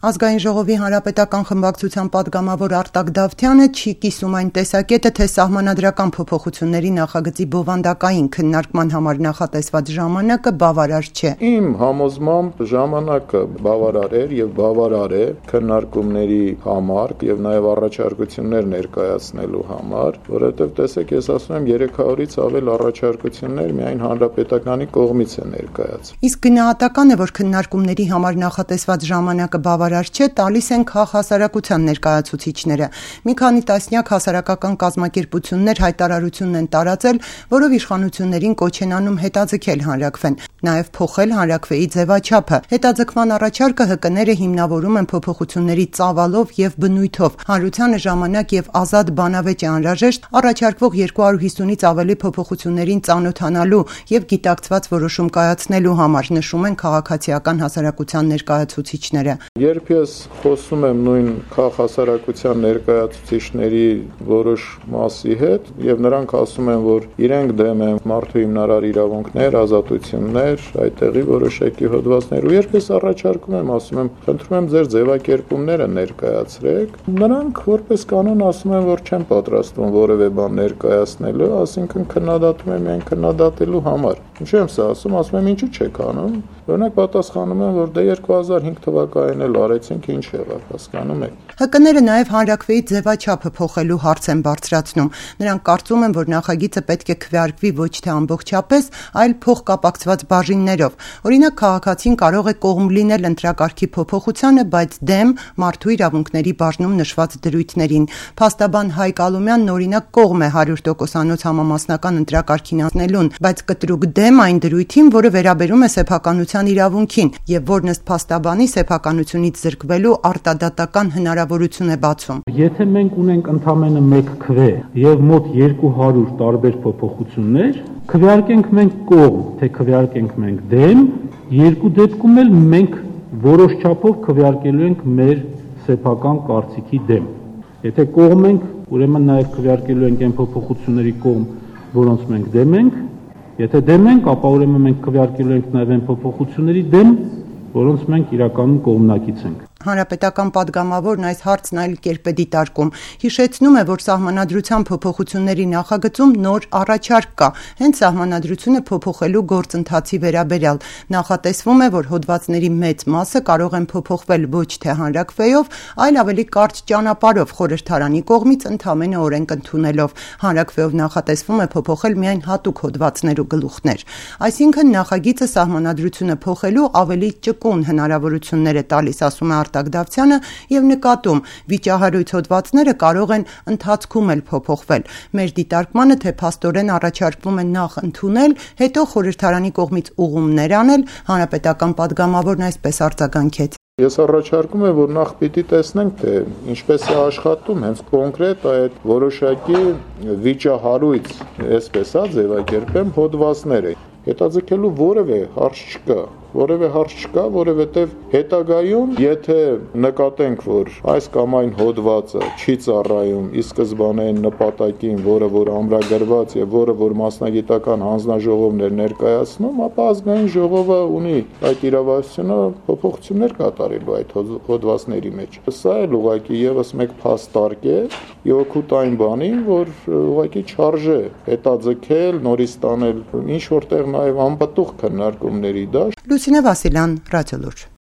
Ազգային ժողովի հանրապետական խմբակցության պատգամավոր Արտակ Դավթյանը չի կիսում այն տեսակետը, թե սահմանադրական փոփոխությունների նախագծի բովանդակային քննարկման համար նախատեսված ժամանակը բավարար չէ։ Իմ համոզմամբ ժամանակը բավարար էր եւ բավարար է քննարկումների համար եւ նաեւ առաջարկություններ ներկայացնելու համար, որովհետեւ տեսեք, ես ասում եմ 300-ից ավել առաջարկություններ միայն հանրապետականի կողմից է ներկայացվել։ Իսկ գնահատական է, որ քննարկումների համար նախատեսված ժամանակը բավարար չէ, տալիս են քաղհասարակության ներկայացուցիչները։ Մի քանի տասնյակ հասարակական կազմակերպություններ հայտարարություն են տարածել, որով իշխանություններին կոչ են անում հետաձգել հանրաքվեն, նաև փոխել հանրաքվեի ձևաչափը։ Հետաձգման առաջարկը ՀԿ-ները հիմնավորում են փոփոխությունների ծավալով եւ բնույթով։ Հանրությանը ժամանակ եւ ազատ բանավեճ է անհրաժեշտ առաջարկվող 250-ից ավելի փոփոխություններին ծանոթանալու եւ գիտակցված որոշում կայացնելու համար, նշում են քաղաքացիական հասարակության ներկայացուցիչները։ Երբ ես խոսում եմ նույն քաղաքասարակության ներկայացուցիչների որոշ մասի հետ եւ նրանք ասում են, որ իրենք դեմ են մարդու հիմնարար իրավունքներ, ազատություններ, այդտեղի որոշակի հոդվածներ, ու երբ ես առաջարկում եմ, ասում եմ, խնդրում եմ ձեր ձևակերպումները ներկայացրեք, նրանք որպես կանոն ասում են, որ չեն պատրաստվում որևէ բան ներկայացնելու, ասինքն քննադատում են միայն քննադատելու համար։ Ինչու եմ սա ասում եմ, ինչու չեք անում։ Օրինակ պատասխանում են, որ դե 2005 թվականին էլ արեցինք, ինչ եղավ, հասկանում եք։ ՀԿ-ները նաև հանրաքվեի ձևաչափը փոխելու հարց են բարձրացնում։ Նրանք կարծում են, որ նախագիծը պետք է քվեարկվի ոչ թե ամբողջապես, այլ փոխկապակցված բաժիններով։ Օրինակ, քաղաքացին կարող է կողմ լինել ընտրակարգի փոփոխությանը, բայց դեմ մարդու իրավունքների բաժնում նշված դրույթներին։ Փաստաբան Հայկ Ալումյանն օրինակ կողմ է 100%-անոց համամասնական ընտրակարգին անցնելուն, բայց կտրուկ դեմ այն դրույթին, որը վերաբերում է սեփականության իրավունքին եւ որն ըստ փաստաբանի սեփականությունից զրկվելու արտադատական հնարավորություն է բացում։ Եթե մենք ունենք ընդամենը մեկ քվե եւ մոտ 200 տարբեր փոփոխություններ, քվեարկենք մենք կողմ, թե քվեարկենք մենք դեմ, երկու դեպքում էլ մենք որոշ չափով քվեարկելու ենք մեր սեփական կարծիքի դեմ։ Եթե կողմ ենք, ուրեմն նաեւ քվեարկելու ենք այն փոփոխությունների կողմ, որոնց մենք դեմ ենք, եթե դեմ ենք, ապա ուրեմն մենք քվեարկելու ենք նաեւ այն փոփոխությունների դեմ, որոնց մենք իրականում կողմնակից ենք։ Հանրապետական պատգամավորն այս հարցն այլ կերպ է դիտարկում։ Հիշեցնում է, որ սահմանադրության փոփոխությունների նախագծում նոր առաջարկ կա, հենց սահմանադրությունը փոփոխելու գործընթացի վերաբերյալ։ Նախատեսվում է, որ հոդվածների մեծ մասը կարող են փոփոխվել ոչ թե հանրաքվեով, այլ ավելի կարճ ճանապարհով խորհրդարանի կողմից ընդամենը օրենք ընդունելով։ Հանրաքվեով նախատեսվում է փոփոխել միայն հատուկ հոդվածներ ու գլուխներ։ Այսինքն նախագիծը սահմանադրությունը փոխելու ավելի ճկուն հնարավորություններ է տալիս, ասում է Արտակ Դավթյանը եւ նկատում, վիճահարույց հոդվածները կարող են ընթացքում էլ փոփոխվել։ Մեր դիտարկմանը, թե փաստորեն առաջարկվում է նախ ընդունել, հետո խորհրդարանի կողմից ուղումներ անել, հանրապետական պատգամավորն այսպես արձագանքեց։ Ես առաջարկում եմ, որ նախ պիտի տեսնենք, թե ինչպես է աշխատում հենց կոնկրետ այդ որոշակի վիճահարույց, այսպես ձևակերպեմ, հոդվածները։ Հետաձգելու որևէ հարց չկա, որովհետև հետագայում, եթե նկատենք, որ այս կամ այն հոդվածը չի ծառայում ի սկզբանե այն նպատակին, որը որ ամրագրված եւ որը որ մասնագիտական հանձնաժողովն էր ներկայացնում, ապա ազգային ժողովը ունի այդ իրավասությունը փոփոխություններ կատարելու այդ հոդվածների մեջ։ Սա էլ ուղղակի եւս մեկ փաստարկ է օգուտ այն բանին, որ ուղղակի չարժե հետաձգել, նորից տանել ինչ որտեղ նաև անպտուղ քննարկումների դաշտ։ Լուսինե Վասիլյան, Ռադիոլուր։